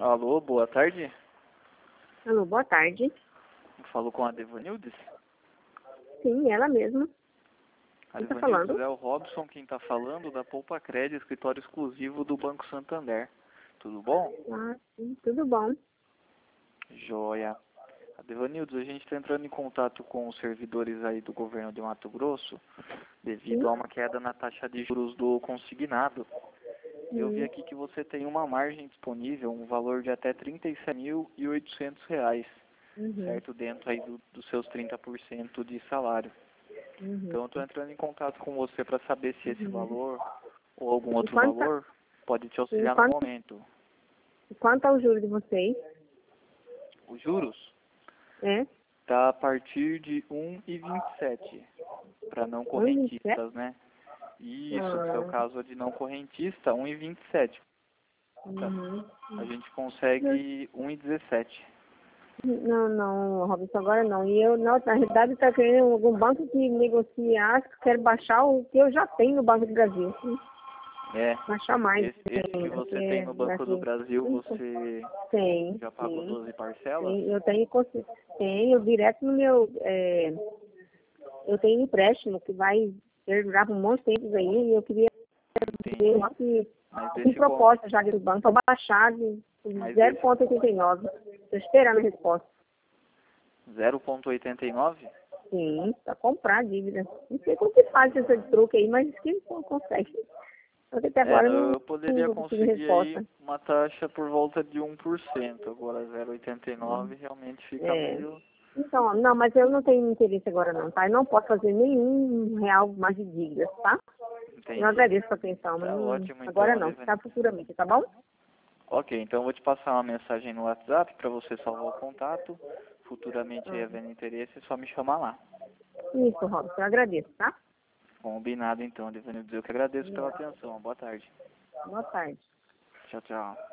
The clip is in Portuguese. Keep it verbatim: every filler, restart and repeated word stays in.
Alô, boa tarde. Alô, boa tarde. Falo com a Devanildes. Sim, ela mesma. A Quem tá Devanildes falando? é o Robson quem está falando da Poupa Crédito, escritório exclusivo do Banco Santander. Tudo bom? Ah, sim, tudo bom. Joia. A Devanildes, a gente está entrando em contato com os servidores aí do governo de Mato Grosso devido Sim. a uma queda na taxa de juros do consignado. Eu vi Hum, aqui que você tem uma margem disponível, um valor de até trinta e sete mil e oitocentos reais, Uhum, certo? Dentro aí do- dos seus trinta por cento de salário. uhum, Então eu estou entrando em contato com você para saber se esse uhum. valor ou algum E outro quanto, tá- valor pode te e auxiliar no quanto, momento. e quanto é o juro de vocês? Os juros É? tá a partir de um e vinte e sete para não um e vinte e sete? correntistas, né? Isso, no seu Ah, caso de não correntista, um e vinte e sete. uhum. A gente Não, consegue um e dezessete. não, não, Robson, agora não. E eu, não, na realidade, está querendo algum banco que negocie, acho que quero baixar o que eu já tenho no Banco do Brasil. Sim. É, Baixar mais esse, esse que ainda, você tem porque no Banco do daqui. Brasil, Então, você tem, já pagou sim. doze parcelas? Tem, eu tenho, consci- tenho direto no meu, é, eu tenho um empréstimo que vai durar por um monte de tempo aí, e eu queria ver Entendi. lá que Mas tem desse, con- proposta já do banco para baixar de mas zero desse vírgula oitenta e nove. Estou esperando a resposta. zero vírgula oitenta e nove? Sim, para comprar a dívida. Não sei como que faz esse truque aí, mas que não consegue. Só que até É, agora não, eu eu não poderia não consegui conseguir aí resposta. uma taxa por volta de um por cento. Agora zero vírgula oitenta e nove realmente fica É. meio... Então, não, mas eu não tenho interesse agora não, tá? Eu não posso fazer nenhum real mais de dívidas, tá? Eu Entendi. agradeço a atenção, mas Tá não, ótimo agora então, não, tá Adevani. futuramente, tá bom? Ok, então eu vou te passar uma mensagem no WhatsApp para você salvar o contato. Futuramente aí Ah, havendo interesse, é só me chamar lá. isso, Robson, eu agradeço, tá? Combinado então, Adevani. Eu que agradeço pela atenção. Boa tarde. Boa tarde. Tchau, tchau.